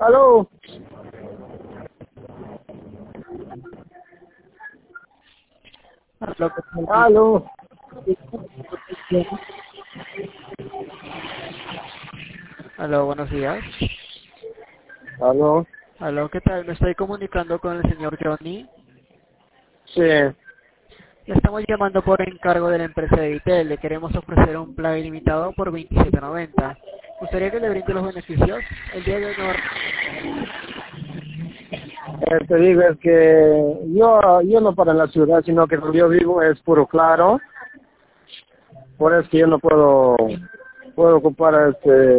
Aló. Aló. Aló, buenos días. Aló. Aló, ¿qué tal? Me estoy comunicando con el señor Johnny. Sí. Le estamos llamando por encargo de la empresa de Vitel. Le queremos ofrecer un plan ilimitado por $27.90. ¿Gustaría que le brinde los beneficios? El día de hoy Te digo es que yo no para la ciudad, sino que donde yo vivo es puro claro. Por eso que yo no puedo ocupar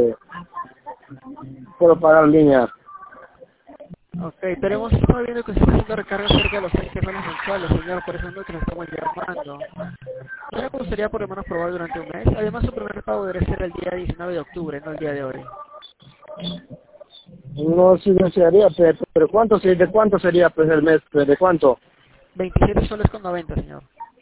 puedo pagar línea. Ok, pero hemos estado viendo que se está haciendo recarga cerca de los 30 soles mensuales, señor, por eso es lo que le estamos llamando. ¿No le gustaría por lo menos probar durante un mes? Además, su primer pago debe ser el día 19 de octubre, no el día de hoy. No, sí desearía, pero ¿de cuánto sería pues el mes? ¿De cuánto? 27 soles con 90, señor.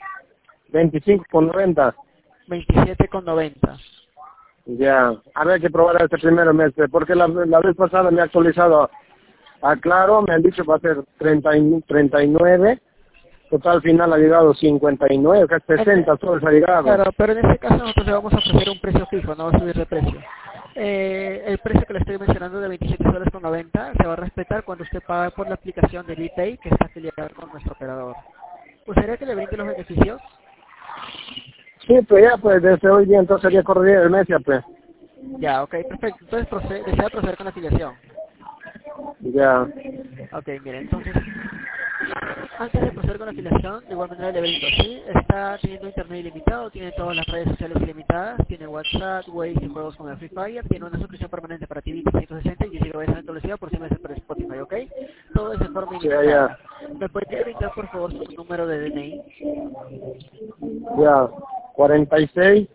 25,90. 27,90. Ya, habrá que probar este primer mes, porque la vez pasada me he actualizado a Claro, me han dicho va a ser 39, total final ha llegado 59, casi 60 soles ha llegado. Claro, pero en este caso nosotros le vamos a ofrecer un precio fijo, no va a subir de precio. El precio que le estoy mencionando de 27 soles con 90 se va a respetar cuando usted paga por la aplicación de VPay que está afiliada con nuestro operador. ¿Gustaría que le brinde los beneficios? Sí, pues ya, pues desde hoy día entonces sería correr el mes ya, pues. Ya, ok, perfecto. Entonces desea proceder con la afiliación. Ya, Ok, mire, entonces, antes de proceder con la afiliación, de igual manera le brindo, ¿sí? Está teniendo internet ilimitado, tiene todas las redes sociales ilimitadas, tiene WhatsApp, Waze y juegos como el Free Fire, tiene una suscripción permanente para TV 360 y 10 GB de velocidad por 100 meses por Spotify, ¿ok? Todo es de forma sí, ya, ilimitada. ¿Me podría brindar, por favor, su número de DNI? ya, 46,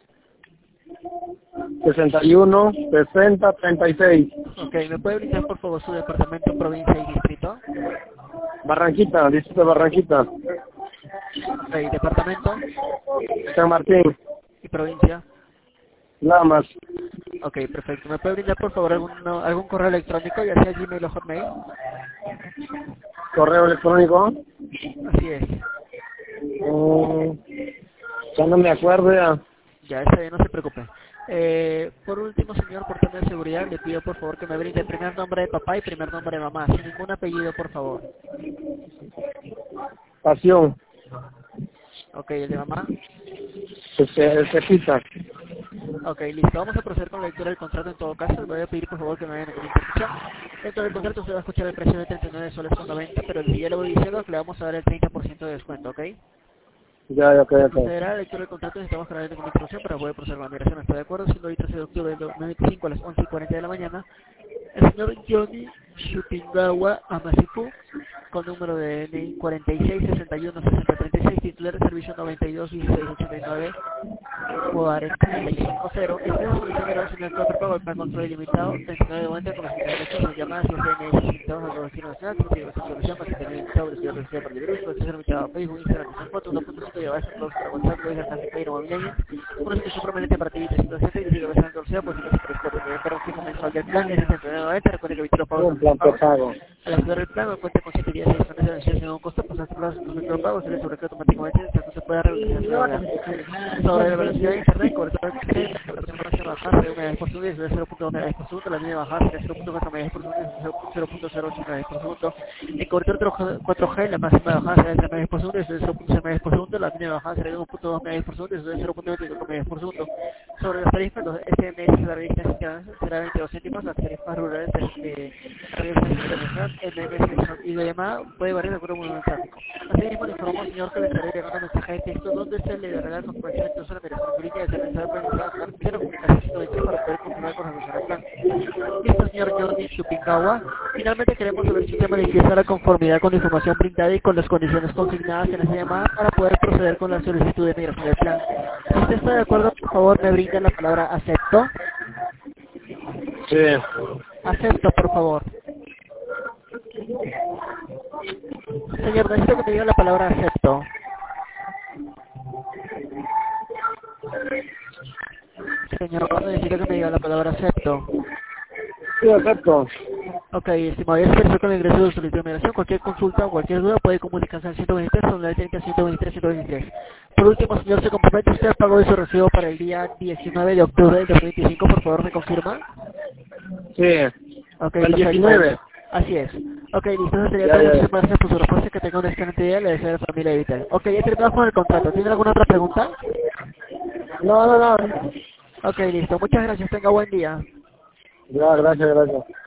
61, 60, 36. Ok, ¿me puede brindar, por favor, su departamento, provincia y distrito? Barranquita, distrito de Barranquita, Ok, departamento San Martín, y provincia. Lamas, Ok, perfecto. ¿Me puede brindar, por favor, algún correo electrónico, ya sea Gmail o Hotmail? correo electrónico. Así es. Mm, ya no me acuerdo ya. Ya, está bien, no se preocupe. Por último, señor, por tema de seguridad, le pido por favor que me brinde el primer nombre de papá y primer nombre de mamá, sin ningún apellido, por favor. Pasión, Ok, el de mamá. se pita. Ok, listo. Vamos a proceder con la lectura del contrato en todo caso. Le voy a pedir por favor que me vayan a poner interrupción. Dentro del contrato usted va a escuchar el precio de 39 soles con 90, pero el día le voy diciendo que le vamos a dar el 30% de descuento, ¿ok? Ya, ok, Se ok. procederá a la lectura del contrato y necesitamos que la con interrupción para poder proceder con la migración. ¿Está de acuerdo? Siendo hoy 13 de octubre del 2025 a las 11:40 de la mañana, el señor Johnny Shupingawa Amasifu, con número de DNI 46616036, titular de servicio 921689, Juárez 350, está solicitando al señor Cofre Pago el plan control ilimitado, 39.90 con los derechos de llamadas y SMS limitados al destino nacional, sin solución para tener limitado de ciudad residencia para virus, puede ser limitado a Facebook, Instagram, fotos, 1.5 GB para WhatsApp, Wizard, Café, Pay, Mobiliaria, una suscripción permanente para TV 360 y 10 GB de velocidad por 5 por Spotify. El cargo fijo mensual del plan es de 39.90, recuerde que evitar los pagos Un plan anticipados. prepago. Al activar el plan, cuenta con 7 días adicionales de anunciación sin un costo, pasar por los de pago, se le sobrecarga automáticamente, hasta que se pueda realizar su deuda. Sobre la velocidad de internet, cobertura de internet, la velocidad máxima bajada de 1 megabits por segundo es de 0.2 megabits por segundo, la línea bajada de 0.4 megabits por segundo es de 0.08 megabits por segundo. En cobertura 4G, la máxima bajada será de 3 megabits por segundo es de 0.6 megabits por segundo, la línea bajada será de 1.2 megabits por segundo es de 0.25 megabits por segundo. Sobre las tarifas, los SMS de la distancia será 22 céntimos, las tarifas rurales de radio internacional, MMS y la llamada puede variar de acuerdo con el tráfico. Asimismo, le informamos, señor, que le estaré llegando un mensaje de texto donde se le dará la confirmación de uso de la operación en línea de ser necesario para iniciar la primera comunicación 120 para poder continuar con la solución del plan. Listo, señor Jordi Shupingawa. Finalmente queremos saber si usted manifiesta la conformidad con la información brindada y con las condiciones consignadas en esa llamada para poder proceder con la solicitud de migración del plan. Si usted está de acuerdo, por favor, me brinda la palabra acepto. Sí. Acepto, por favor. Señor, necesito que me diga la palabra acepto. Señor, necesito que me diga la palabra acepto. Sí, acepto. Ok, estimado, ya se realizó con el ingreso de solicitud de migración. Cualquier consulta o cualquier duda puede comunicarse al 123 o al 30 123 123. Por último, señor, se compromete usted al pago de su recibo para el día 19 de octubre del 2025. Por favor, ¿me confirma? Sí, Ok, el perfecto. 19. Así es. Ok, listo, eso sería Ya, todo. ya, Muchas ya. gracias por su respuesta. Que tenga una excelente día. Le deseo a la familia Vital. Ok, ya terminamos con el contrato. ¿Tiene alguna otra pregunta? No, no, no. Ok, listo. Muchas gracias. Tenga buen día. Ya, gracias, gracias.